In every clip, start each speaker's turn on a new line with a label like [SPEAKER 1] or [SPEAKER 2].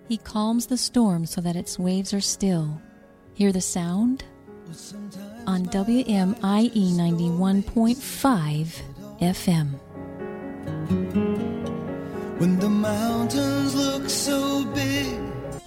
[SPEAKER 1] He calms the storm so that its waves are still. Hear the sound? On WMIE 91.5 FM.
[SPEAKER 2] When the mountains look so big,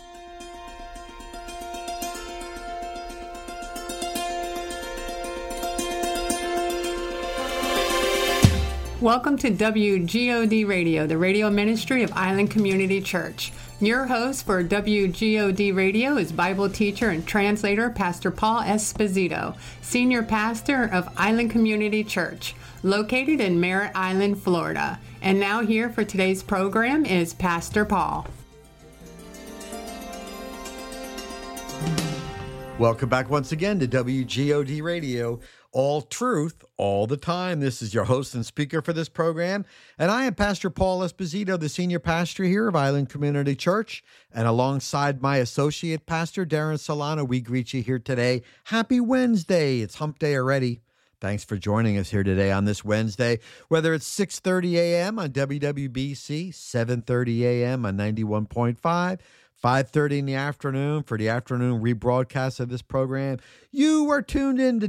[SPEAKER 3] welcome to WGOD Radio, the radio ministry of Island Community Church. Your host for WGOD Radio is Bible teacher and translator Pastor Paul Esposito, senior pastor of Island Community Church, located in Merritt Island, Florida. And now here for today's program is Pastor Paul.
[SPEAKER 4] Welcome back once again to WGOD Radio. All truth, all the time. This is your host and speaker for this program, and I am Pastor Paul Esposito, the senior pastor here of Island Community Church, and alongside my associate pastor, Darren Solano, we greet you here today. Happy Wednesday. It's hump day already. Thanks for joining us here today on this Wednesday, whether it's 6:30 a.m. on WWBC, 7:30 a.m. on 91.5, 5:30 in the afternoon for the afternoon rebroadcast of this program. You are tuned in to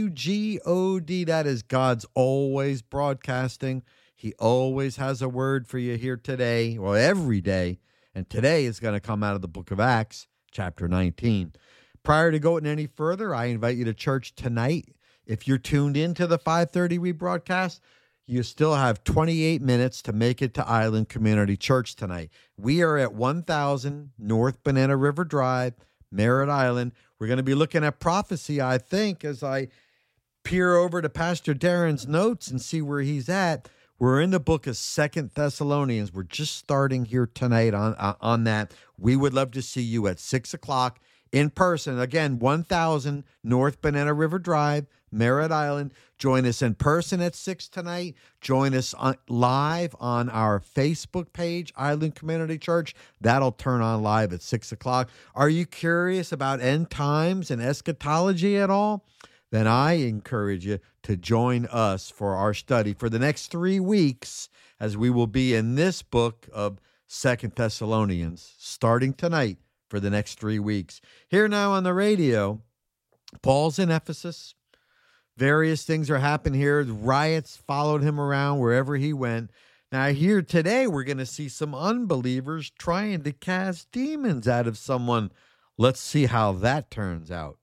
[SPEAKER 4] WGOD. That is God's always broadcasting. He always has a word for you here today, well, every day. And today is going to come out of the book of Acts, chapter 19. Prior to going any further, I invite you to church tonight. If you're tuned in to the 5:30 rebroadcast, you still have 28 minutes to make it to Island Community Church tonight. We are at 1000 North Banana River Drive, Merritt Island. We're going to be looking at prophecy, I think, as I peer over to Pastor Darren's notes and see where he's at. We're in the book of 2 Thessalonians. We're just starting here tonight on that. We would love to see you at 6 o'clock in person. Again, 1000 North Banana River Drive, Merritt Island. Join us in person at 6 tonight. Join us live on our Facebook page, Island Community Church. That'll turn on live at 6 o'clock. Are you curious about end times and eschatology at all? Then I encourage you to join us for our study for the next 3 weeks, as we will be in this book of 2 Thessalonians, starting tonight for the next 3 weeks. Here now on the radio, Paul's in Ephesus. Various things are happening here. The riots followed him around wherever he went. Now here today, we're going to see some unbelievers trying to cast demons out of someone. Let's see how that turns out.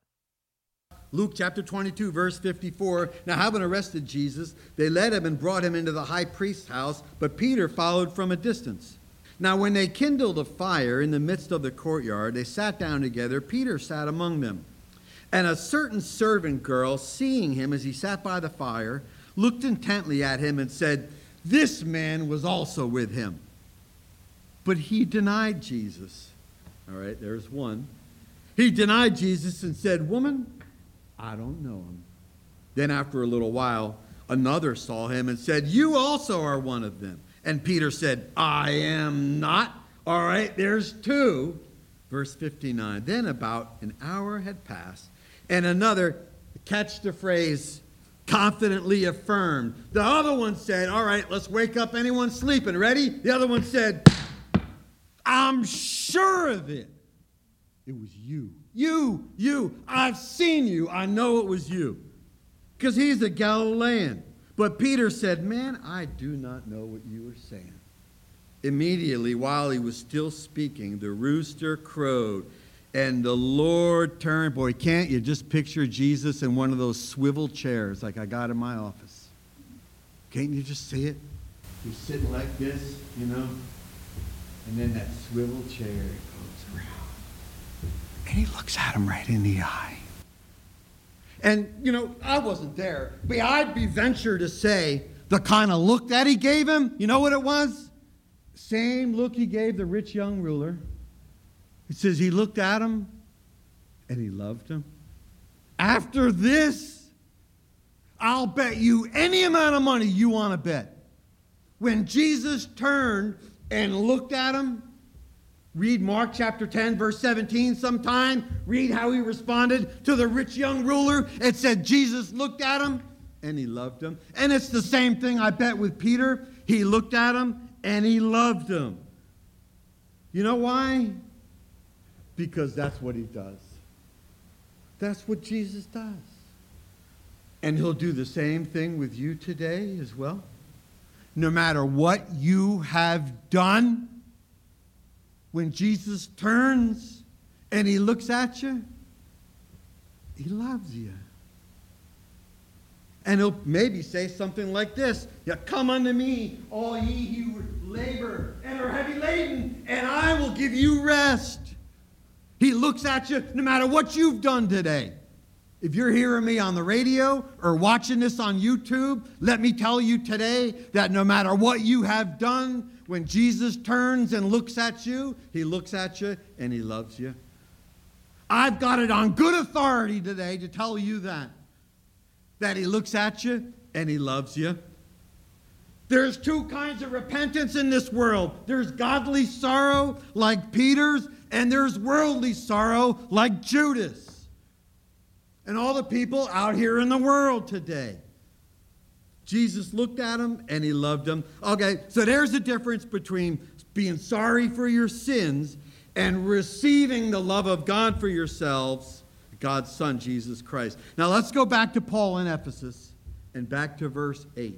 [SPEAKER 4] Luke chapter 22, verse 54. Now, having arrested Jesus, they led him and brought him into the high priest's house, but Peter followed from a distance. Now, when they kindled a fire in the midst of the courtyard, they sat down together. Peter sat among them. And a certain servant girl, seeing him as he sat by the fire, looked intently at him and said, "This man was also with him." But he denied Jesus. All right, there's one. He denied Jesus and said, "Woman, I don't know him." Then after a little while, another saw him and said, "You also are one of them." And Peter said, "I am not." All right, there's two. Verse 59. Then about an hour had passed, and another, catch the phrase, confidently affirmed. The other one said, "All right, let's wake up anyone sleeping. Ready?" The other one said, "I'm sure of it. It was you. You. I've seen you. I know it was you." Because he's a Galilean. But Peter said, "Man, I do not know what you are saying." Immediately, while he was still speaking, the rooster crowed, and the Lord turned. Boy, can't you just picture Jesus in one of those swivel chairs like I got in my office? Can't you just see it? He's sitting like this, you know, and then that swivel chair goes around. And he looks at him right in the eye. And, you know, I wasn't there, but I'd be ventured to say the kind of look that he gave him, you know what it was? Same look he gave the rich young ruler. It says he looked at him and he loved him. After this, I'll bet you any amount of money you want to bet. When Jesus turned and looked at him, read Mark chapter 10, verse 17 sometime. Read how he responded to the rich young ruler. It said Jesus looked at him and he loved him. And it's the same thing, I bet, with Peter. He looked at him and he loved him. You know why? because that's what he does. That's what Jesus does. And he'll do the same thing with you today as well. No matter what you have done, when Jesus turns and he looks at you, he loves you. And he'll maybe say something like this: "Yeah, come unto me, all ye who labor and are heavy laden, and I will give you rest." He looks at you no matter what you've done today. If you're hearing me on the radio or watching this on YouTube, let me tell you today that no matter what you have done, when Jesus turns and looks at you, he looks at you and he loves you. I've got it on good authority today to tell you that he looks at you and he loves you. There's two kinds of repentance in this world. There's godly sorrow like Peter's, and there's worldly sorrow like Judas. And all the people out here in the world today. Jesus looked at them and he loved them. Okay, so there's a difference between being sorry for your sins and receiving the love of God for yourselves, God's Son, Jesus Christ. Now let's go back to Paul in Ephesus and back to verse 8.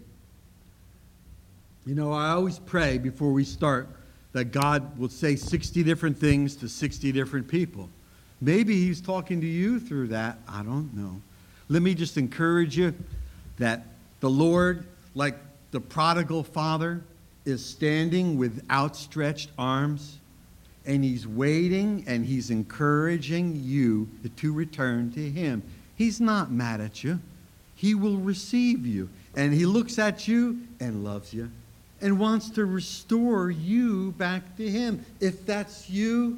[SPEAKER 4] You know, I always pray before we start that God will say 60 different things to 60 different people. Maybe he's talking to you through that. I don't know. Let me just encourage you that the Lord, like the prodigal father, is standing with outstretched arms, and he's waiting and he's encouraging you to return to him. He's not mad at you. He will receive you. And he looks at you and loves you and wants to restore you back to him. If that's you,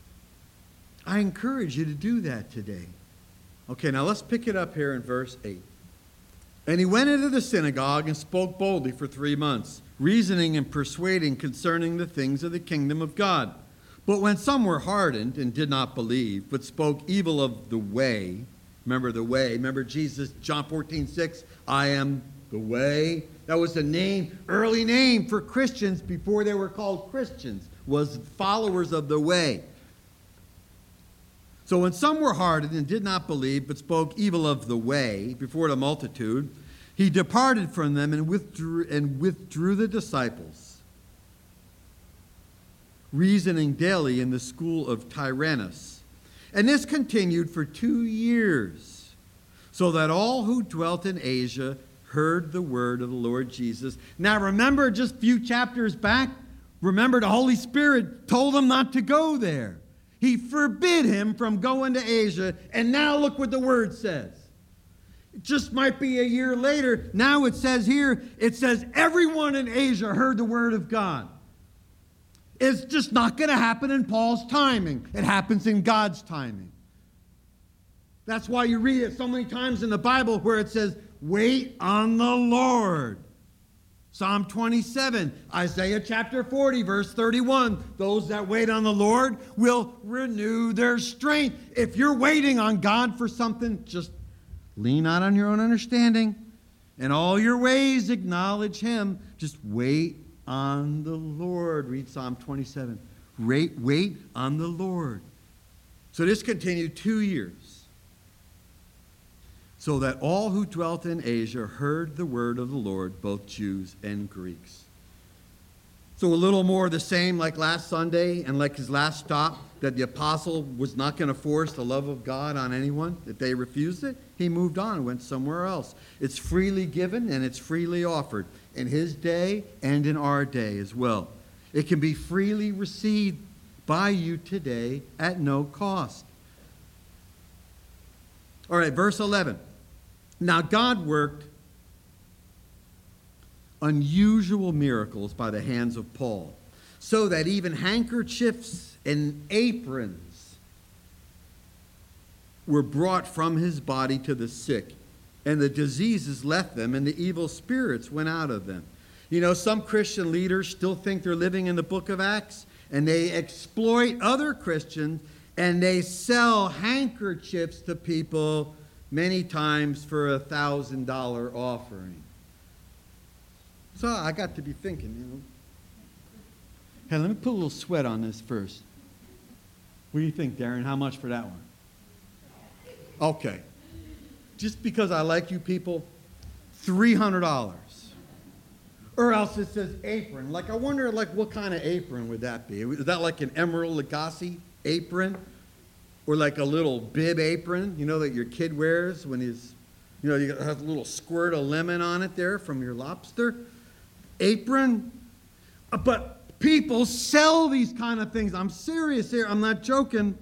[SPEAKER 4] I encourage you to do that today. Okay, now let's pick it up here in verse 8. "And he went into the synagogue and spoke boldly for 3 months, reasoning and persuading concerning the things of the kingdom of God. But when some were hardened and did not believe, but spoke evil of the way," remember the way, remember Jesus, John 14:6, "I am the way." That was the name, early name for Christians before they were called Christians, was followers of the way. So when some were hardened and did not believe, but spoke evil of the way before the multitude, he departed from them and withdrew the disciples, reasoning daily in the school of Tyrannus. And this continued for 2 years, so that all who dwelt in Asia heard the word of the Lord Jesus. Now remember, just a few chapters back, remember the Holy Spirit told him not to go there. He forbid him from going to Asia, and now look what the word says. It just might be a year later. Now it says here, it says everyone in Asia heard the word of God. It's just not going to happen in Paul's timing. It happens in God's timing. That's why you read it so many times in the Bible where it says, "Wait on the Lord." Psalm 27, Isaiah chapter 40, verse 31, "Those that wait on the Lord will renew their strength." If you're waiting on God for something, just lean not on your own understanding. In all your ways acknowledge him. Just wait on the Lord. Read Psalm 27. Wait on the Lord. So this continued 2 years. So that all who dwelt in Asia heard the word of the Lord, both Jews and Greeks. So a little more of the same like last Sunday and like his last stop, that the apostle was not going to force the love of God on anyone. If they refused it, he moved on and went somewhere else. It's freely given and it's freely offered in his day and in our day as well. It can be freely received by you today at no cost. All right, verse 11. "Now God worked unusual miracles by the hands of Paul, so that even handkerchiefs and aprons were brought from his body to the sick, and the diseases left them, and the evil spirits went out of them." You know, some Christian leaders still think they're living in the book of Acts, and they exploit other Christians, and they sell handkerchiefs to people many times for a $1,000 offering. So I got to be thinking, hey, let me put a little sweat on this first. What do you think, Darren? How much for that one? Okay. Just because I like you people, $300. Or else it says apron. Like, I wonder, like, what kind of apron would that be? Is that like an Emerald Lagasse apron? Or like a little bib apron, you know, that your kid wears when he's, you know, you have a little squirt of lemon on it there from your lobster apron. But people sell these kind of things. I'm serious here. I'm not joking.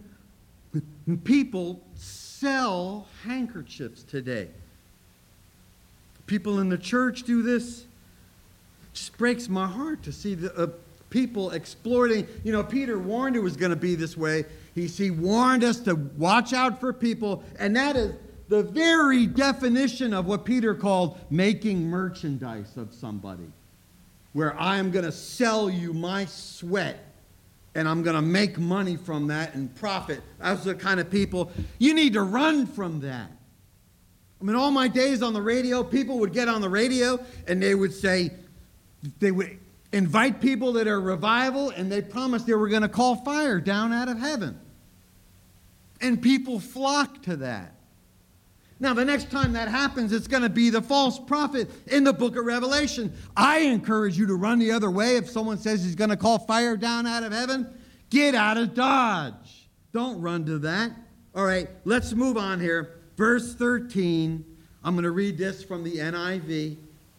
[SPEAKER 4] People sell handkerchiefs today. People in the church do this. It just breaks my heart to see the people exploiting. You know, Peter warned it was going to be this way. He warned us to watch out for people, and that is the very definition of what Peter called making merchandise of somebody, where I am going to sell you my sweat, and I'm going to make money from that and profit. That's the kind of people, you need to run from that. I mean, all my days on the radio, people would get on the radio, and they would say, they would invite people that are revival, and they promised they were going to call fire down out of heaven. And people flock to that. Now, the next time that happens, it's going to be the false prophet in the book of Revelation. I encourage you to run the other way. If someone says he's going to call fire down out of heaven, get out of Dodge. Don't run to that. All right, let's move on here. Verse 13. I'm going to read this from the NIV.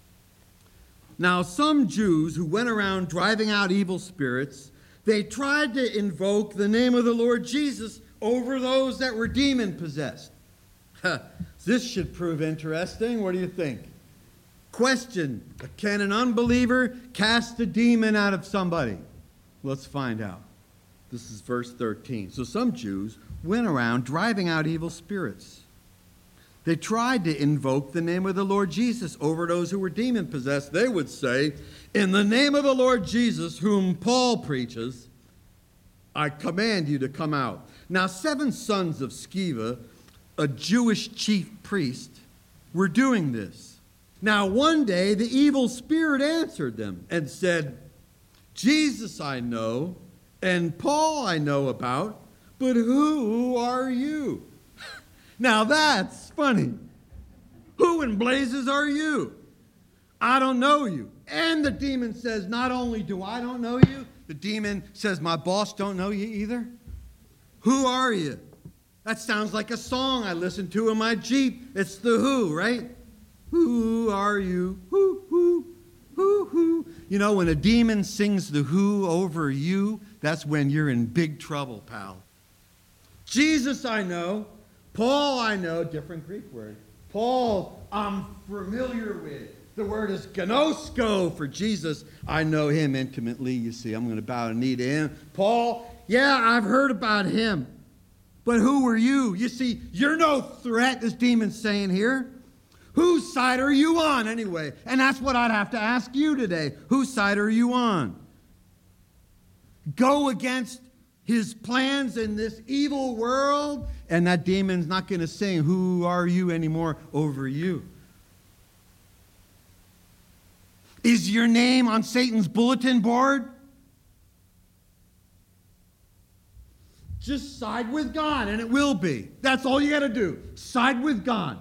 [SPEAKER 4] Now, some Jews who went around driving out evil spirits, they tried to invoke the name of the Lord Jesus over those that were demon-possessed. This should prove interesting. What do you think? Question: can an unbeliever cast a demon out of somebody? Let's find out. This is verse 13. So some Jews went around driving out evil spirits. They tried to invoke the name of the Lord Jesus over those who were demon-possessed. They would say, in the name of the Lord Jesus, whom Paul preaches, I command you to come out. Now, 7 sons of Sceva, a Jewish chief priest, were doing this. Now, one day, the evil spirit answered them and said, Jesus I know, and Paul I know about, but who are you? Now, that's funny. Who in blazes are you? I don't know you. And the demon says, not only do I don't know you, the demon says, my boss don't know you either. Who are you? That sounds like a song I listen to in my Jeep. It's the Who, right? Who are you? Who, who, who, who. You know, when a demon sings the Who over you, that's when you're in big trouble, pal. Jesus I know. Paul I know. Different Greek word. Paul I'm familiar with. The word is gnosko for Jesus. I know him intimately. You see, I'm going to bow the knee to him. Paul, yeah, I've heard about him. But who are you? You see, you're no threat, this demon's saying here. Whose side are you on anyway? And that's what I'd have to ask you today. Whose side are you on? Go against his plans in this evil world, and that demon's not going to say, who are you anymore over you. Is your name on Satan's bulletin board? Just side with God, and it will be. That's all you got to do. Side with God.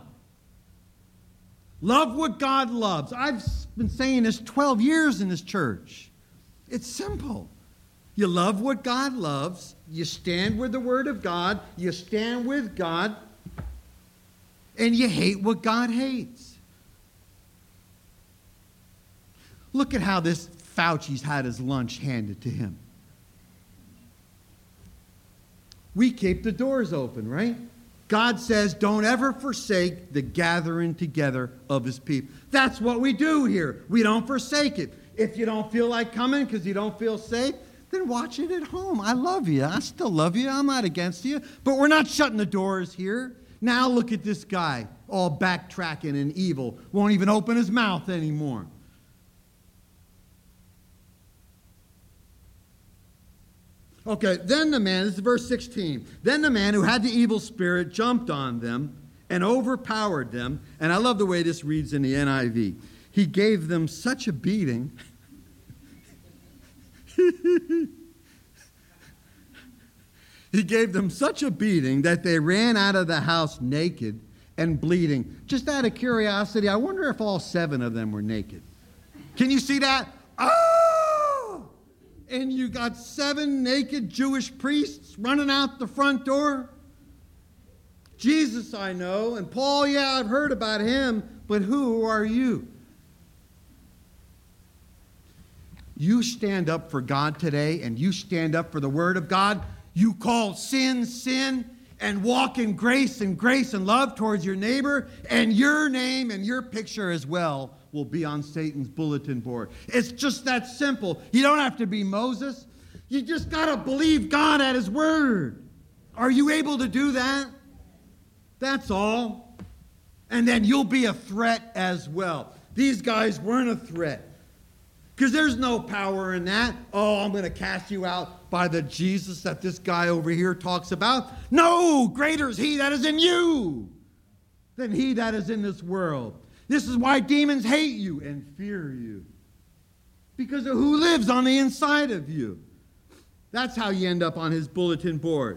[SPEAKER 4] Love what God loves. I've been saying this 12 years in this church. It's simple. You love what God loves. You stand with the Word of God. You stand with God. And you hate what God hates. Look at how this Fauci's had his lunch handed to him. We keep the doors open, right? God says, don't ever forsake the gathering together of his people. That's what we do here. We don't forsake it. If you don't feel like coming because you don't feel safe, then watch it at home. I love you. I still love you. I'm not against you. But we're not shutting the doors here. Now look at this guy, all backtracking and evil. Won't even open his mouth anymore. Okay, then the man, this is verse 16. Then the man who had the evil spirit jumped on them and overpowered them. And I love the way this reads in the NIV. He gave them such a beating.
[SPEAKER 5] He gave them such a beating that they ran out of the house naked and bleeding. Just out of curiosity, I wonder if all 7 of them were naked. Can you see that? Oh! And you got 7 naked Jewish priests running out the front door. Jesus I know, and Paul, yeah, I've heard about him, but who are you? You stand up for God today, and you stand up for the Word of God. You call sin, sin, and walk in grace and love towards your neighbor, and your name and your picture as well will be on Satan's bulletin board. It's just that simple. You don't have to be Moses. You just got to believe God at his word. Are you able to do that? That's all. And then you'll be a threat as well. These guys weren't a threat. Because there's no power in that. Oh, I'm going to cast you out by the Jesus that this guy over here talks about. No, greater is he that is in you than he that is in this world. This is why demons hate you and fear you. Because of who lives on the inside of you. That's how you end up on his bulletin board.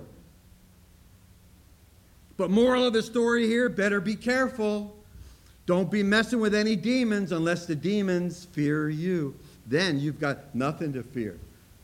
[SPEAKER 5] But moral of the story here, better be careful. Don't be messing with any demons unless the demons fear you. Then you've got nothing to fear.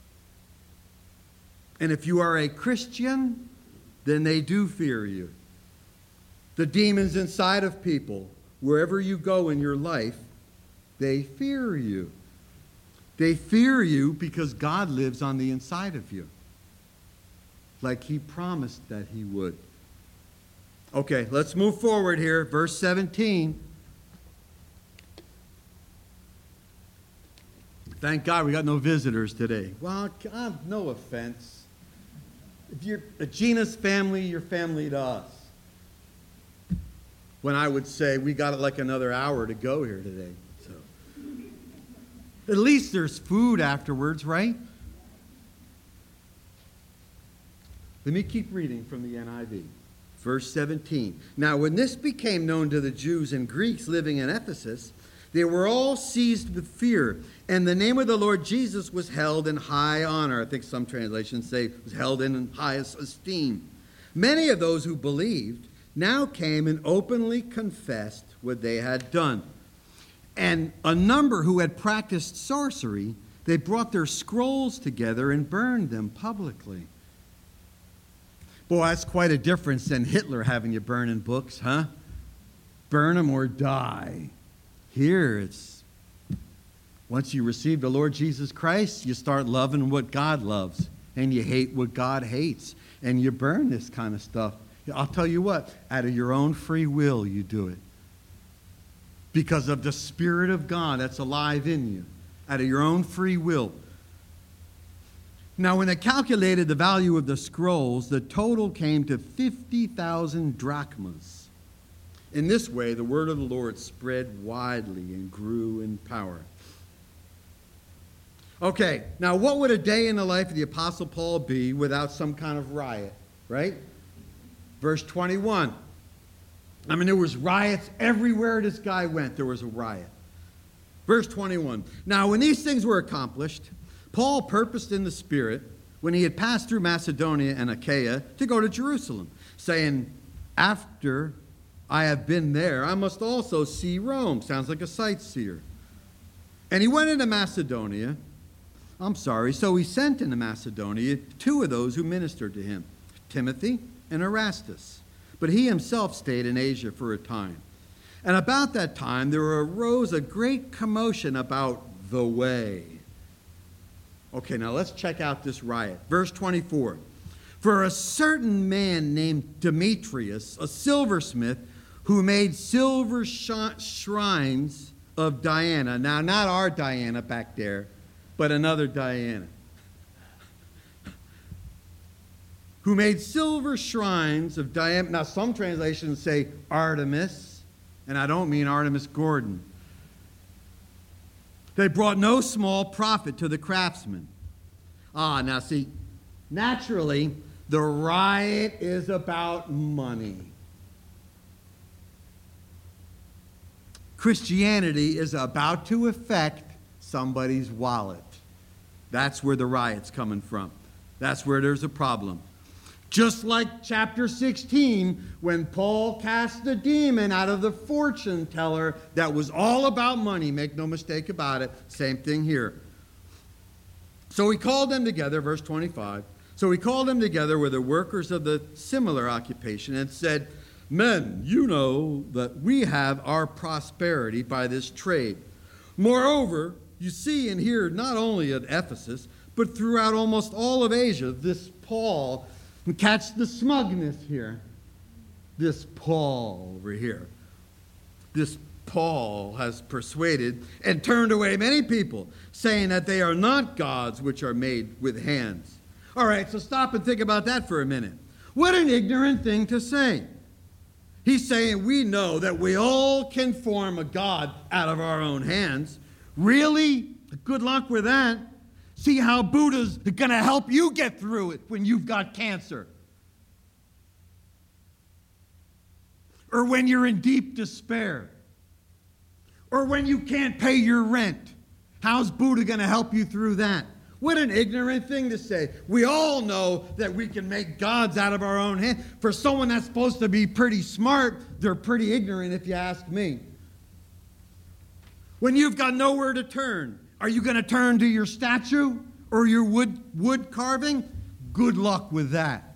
[SPEAKER 5] And if you are a Christian, then they do fear you. The demons inside of people, wherever you go in your life, they fear you. They fear you because God lives on the inside of you, like he promised that he would. Okay, let's move forward here. Verse 17. Thank God we got no visitors today. Well, God, no offense. If you're a Gina's family, you're family to us. When I would say we got like another hour to go here today. So at least there's food afterwards, right? Let me keep reading from the NIV. Verse 17. Now, when this became known to the Jews and Greeks living in Ephesus, they were all seized with fear, and the name of the Lord Jesus was held in high honor. I think some translations say it was held in highest esteem. Many of those who believed now came and openly confessed what they had done. And a number who had practiced sorcery, they brought their scrolls together and burned them publicly. Boy, that's quite a difference than Hitler having you burning books, huh? Burn them or die. Here, it's once you receive the Lord Jesus Christ, you start loving what God loves, and you hate what God hates, and you burn this kind of stuff. I'll tell you what, out of your own free will, you do it. Because of the Spirit of God that's alive in you, out of your own free will. Now, when they calculated the value of the scrolls, the total came to 50,000 drachmas. In this way, the word of the Lord spread widely and grew in power. Okay, now what would a day in the life of the Apostle Paul be without some kind of riot, right? Verse 21. I mean, there was riots everywhere this guy went. There was a riot. Verse 21. Now, when these things were accomplished, Paul purposed in the Spirit, when he had passed through Macedonia and Achaia, to go to Jerusalem, saying, after I have been there, I must also see Rome. Sounds like a sightseer. And he went into Macedonia. So he sent into Macedonia 2 of those who ministered to him, Timothy and Erastus. But he himself stayed in Asia for a time. And about that time there arose a great commotion about the way. Okay, now let's check out this riot. Verse 24. For a certain man named Demetrius, a silversmith, who made silver shrines of Diana. Now, not our Diana back there, but another Diana. Who made silver shrines of Diana. Now, some translations say Artemis, and I don't mean Artemis Gordon. They brought no small profit to the craftsmen. Now see, naturally, the riot is about money. Christianity is about to affect somebody's wallet. That's where the riot's coming from. That's where there's a problem. Just like chapter 16, when Paul cast the demon out of the fortune teller, that was all about money. Make no mistake about it. Same thing here. So he called them together, verse 25. So he called them together with the workers of the similar occupation and said, "Men, you know that we have our prosperity by this trade. Moreover, you see and hear not only at Ephesus, but throughout almost all of Asia, this Paul," and catch the smugness here, this Paul over here, this Paul has persuaded and turned away many people, saying that they are not gods which are made with hands. All right, so stop and think about that for a minute. What an ignorant thing to say. He's saying we know that we all can form a god out of our own hands. Really? Good luck with that. See how Buddha's going to help you get through it when you've got cancer. Or when you're in deep despair. Or when you can't pay your rent. How's Buddha going to help you through that? What an ignorant thing to say. We all know that we can make gods out of our own hands. For someone that's supposed to be pretty smart, they're pretty ignorant if you ask me. When you've got nowhere to turn, are you going to turn to your statue or your wood carving? Good luck with that.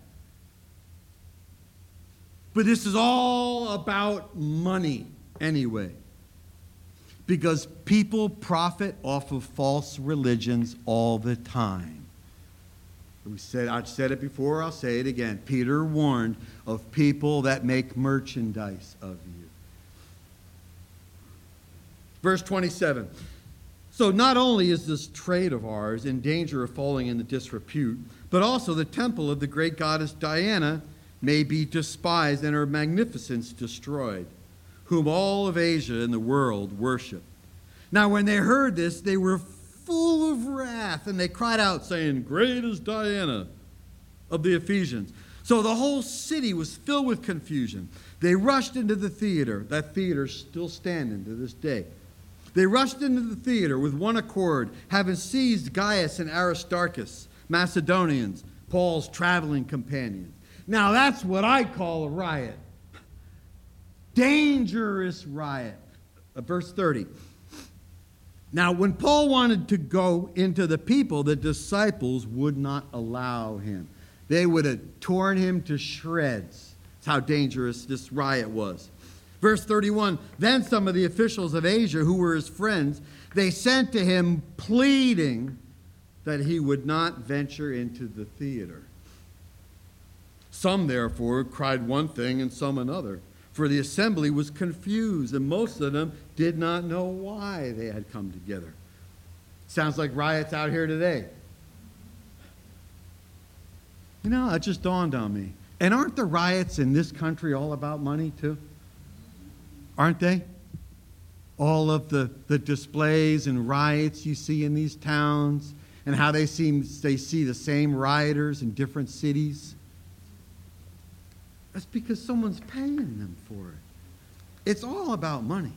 [SPEAKER 5] But this is all about money anyway. Because people profit off of false religions all the time. I've said it before, I'll say it again. Peter warned of people that make merchandise of you. Verse 27. So not only is this trade of ours in danger of falling into disrepute, but also the temple of the great goddess Diana may be despised and her magnificence destroyed, whom all of Asia and the world worship. Now when they heard this, they were full of wrath, and they cried out, saying, "Great is Diana of the Ephesians." So the whole city was filled with confusion. They rushed into the theater. That theater's still standing to this day. They rushed into the theater with one accord, having seized Gaius and Aristarchus, Macedonians, Paul's traveling companions. Now that's what I call a riot. Dangerous riot. Verse 30. Now when Paul wanted to go into the people, the disciples would not allow him. They would have torn him to shreds. That's how dangerous this riot was. Verse 31, then some of the officials of Asia who were his friends, they sent to him pleading that he would not venture into the theater. Some, therefore, cried one thing and some another, for the assembly was confused, and most of them did not know why they had come together. Sounds like riots out here today. You know, it just dawned on me. And aren't the riots in this country all about money, too? Aren't they? All of the displays and riots you see in these towns, and how they see the same rioters in different cities. That's because someone's paying them for it. It's all about money.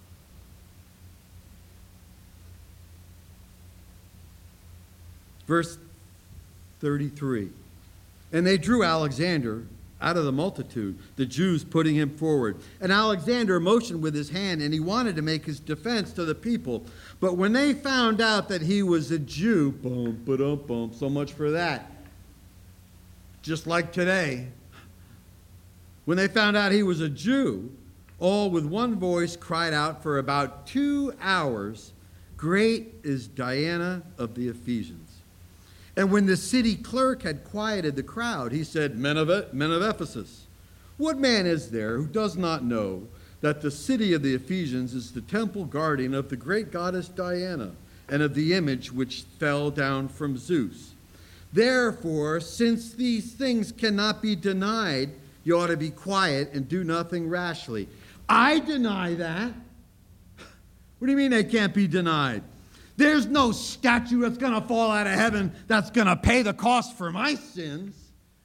[SPEAKER 5] Verse 33. And they drew Alexander out of the multitude, the Jews putting him forward. And Alexander motioned with his hand, and he wanted to make his defense to the people. But when they found out that he was a Jew, boom, ba-dum, boom, so much for that. Just like today, when they found out he was a Jew, all with one voice cried out for about 2 hours, "Great is Diana of the Ephesians." And when the city clerk had quieted the crowd, he said, Men of Ephesus, what man is there who does not know that the city of the Ephesians is the temple guardian of the great goddess Diana and of the image which fell down from Zeus? Therefore, since these things cannot be denied, you ought to be quiet and do nothing rashly. I deny that. What do you mean they can't be denied? There's no statue that's going to fall out of heaven that's going to pay the cost for my sins.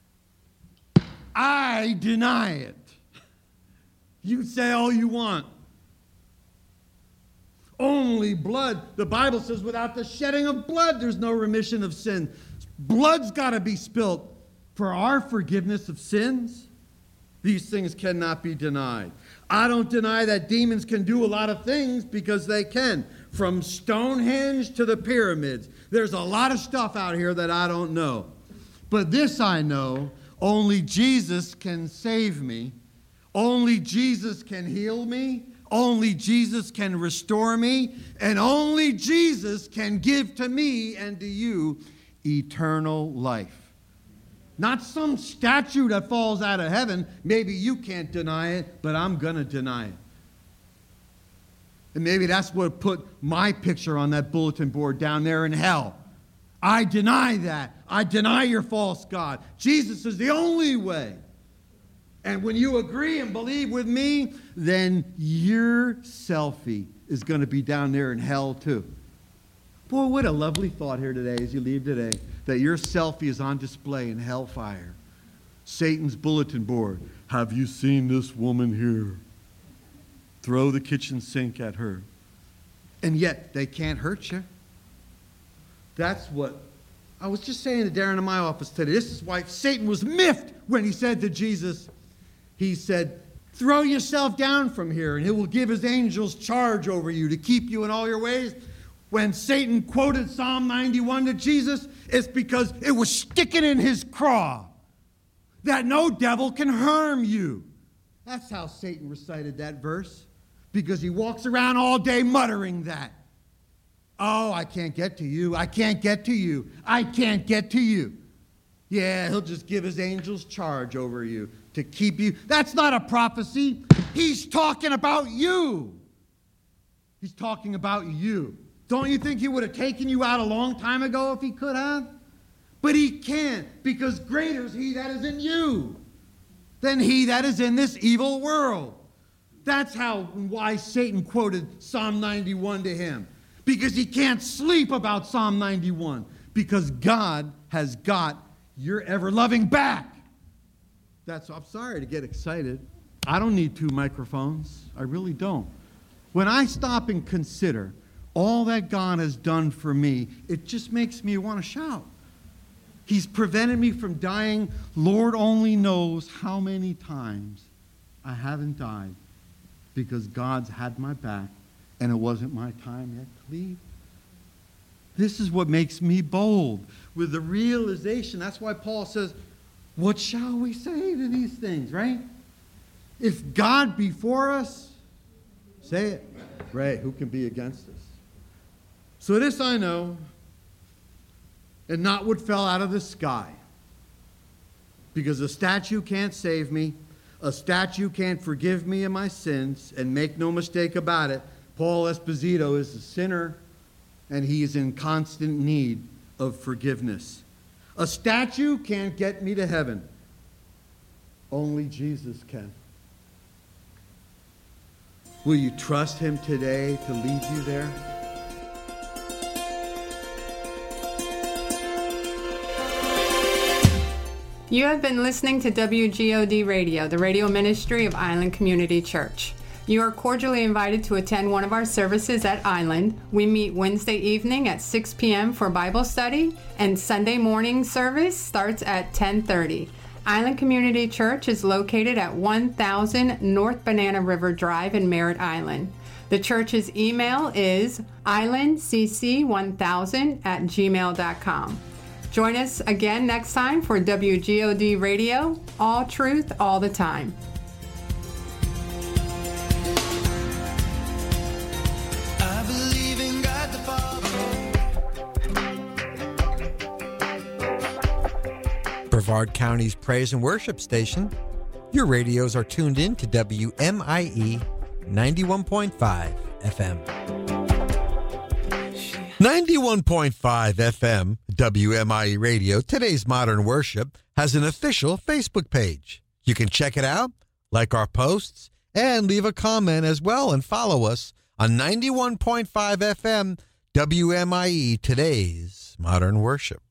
[SPEAKER 5] I deny it. You say all you want. Only blood. The Bible says without the shedding of blood, there's no remission of sin. Blood's got to be spilt for our forgiveness of sins. These things cannot be denied. I don't deny that demons can do a lot of things, because they can. From Stonehenge to the pyramids, there's a lot of stuff out here that I don't know. But this I know, only Jesus can save me. Only Jesus can heal me. Only Jesus can restore me. And only Jesus can give to me and to you eternal life. Not some statue that falls out of heaven. Maybe you can't deny it, but I'm going to deny it. And maybe that's what put my picture on that bulletin board down there in hell. I deny that. I deny your false God. Jesus is the only way. And when you agree and believe with me, then your selfie is going to be down there in hell too. Boy, what a lovely thought here today as you leave today, that your selfie is on display in hellfire. Satan's bulletin board. Have you seen this woman here? Throw the kitchen sink at her. And yet, they can't hurt you. That's what I was just saying to Darren in my office today. This is why Satan was miffed when he said to Jesus, he said, throw yourself down from here and he will give his angels charge over you to keep you in all your ways. When Satan quoted Psalm 91 to Jesus, it's because it was sticking in his craw that no devil can harm you. That's how Satan recited that verse, because he walks around all day muttering that. Oh, I can't get to you. I can't get to you. I can't get to you. Yeah, he'll just give his angels charge over you to keep you. That's not a prophecy. He's talking about you. He's talking about you. Don't you think he would have taken you out a long time ago if he could have? But he can't, because greater is he that is in you than he that is in this evil world. That's why Satan quoted Psalm 91 to him. Because he can't sleep about Psalm 91. Because God has got your ever-loving back. I'm sorry to get excited. I don't need 2 microphones. I really don't. When I stop and consider all that God has done for me, it just makes me want to shout. He's prevented me from dying. Lord only knows how many times I haven't died because God's had my back and it wasn't my time yet to leave. This is what makes me bold with the realization. That's why Paul says, what shall we say to these things, right? If God be for us, say it. Right, who can be against us? So this I know, and not what fell out of the sky. Because a statue can't save me. A statue can't forgive me of my sins. And make no mistake about it, Paul Esposito is a sinner, and he is in constant need of forgiveness. A statue can't get me to heaven. Only Jesus can. Will you trust him today to lead you there?
[SPEAKER 3] You have been listening to WGOD Radio, the radio ministry of Island Community Church. You are cordially invited to attend one of our services at Island. We meet Wednesday evening at 6 p.m. for Bible study, and Sunday morning service starts at 10:30. Island Community Church is located at 1000 North Banana River Drive in Merritt Island. The church's email is islandcc1000@gmail.com. Join us again next time for WGOD Radio, all truth, all the time.
[SPEAKER 2] I believe in God the Father.
[SPEAKER 4] Brevard County's praise and worship station. Your radios are tuned in to WMIE 91.5 FM. 91.5 FM, WMIE Radio, Today's Modern Worship, has an official Facebook page. You can check it out, like our posts, and leave a comment as well, and follow us on 91.5 FM, WMIE, Today's Modern Worship.